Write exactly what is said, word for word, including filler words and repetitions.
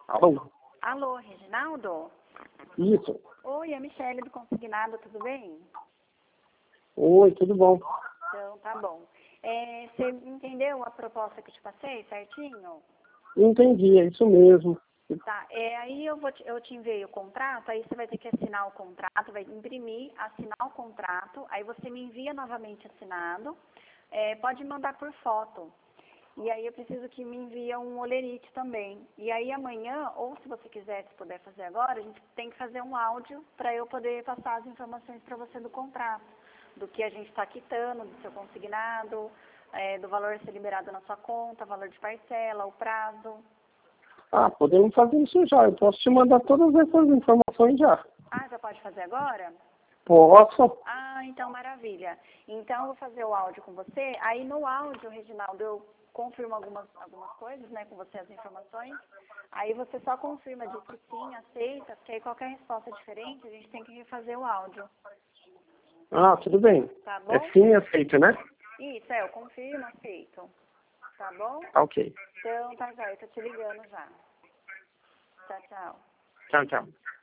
Alô? Alô, Reginaldo? Isso. Oi, é a Michele do Consignado, tudo bem? Oi, tudo bom? Então, tá bom. É, você entendeu a proposta que eu te passei certinho? Entendi, é isso mesmo. Tá, é, aí eu, vou te, eu te enviei o contrato, aí você vai ter que assinar o contrato, vai imprimir, assinar o contrato, aí você me envia novamente assinado, é, pode mandar por foto. E aí eu preciso que me envie um olerite também. E aí amanhã, ou se você quiser, se puder fazer agora, a gente tem que fazer um áudio para eu poder passar as informações para você do contrato, do que a gente está quitando, do seu consignado, é, do valor a ser liberado na sua conta, valor de parcela, o prazo. Ah, podemos fazer isso já. Eu posso te mandar todas essas informações já. Ah, já pode fazer agora? Posso? Ah, então maravilha. Então eu vou fazer o áudio com você. Aí no áudio, Reginaldo, eu confirmo algumas, algumas coisas, né, com você as informações. Aí você só confirma de que sim, aceita, porque aí qualquer resposta diferente, a gente tem que refazer o áudio. Ah, tudo bem. Tá bom? É sim aceito, né? Isso, é, eu confirmo, aceito. Tá bom? Tá ok. Então tá já, eu tô te ligando já. Tchau, tchau. Tchau, tchau.